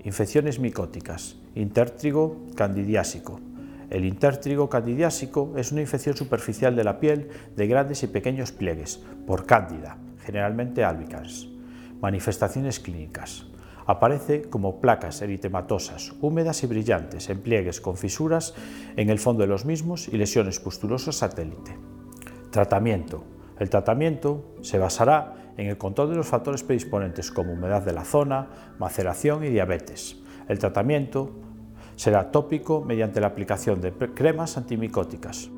Infecciones micóticas. Intértrigo candidiásico. El intértrigo candidiásico es una infección superficial de la piel de grandes y pequeños pliegues por cándida, generalmente albicans. Manifestaciones clínicas. Aparece como placas eritematosas, húmedas y brillantes en pliegues con fisuras en el fondo de los mismos y lesiones pustulosas satélite. Tratamiento. El tratamiento se basará en el control de los factores predisponentes como humedad de la zona, maceración y diabetes. El tratamiento será tópico mediante la aplicación de cremas antimicóticas.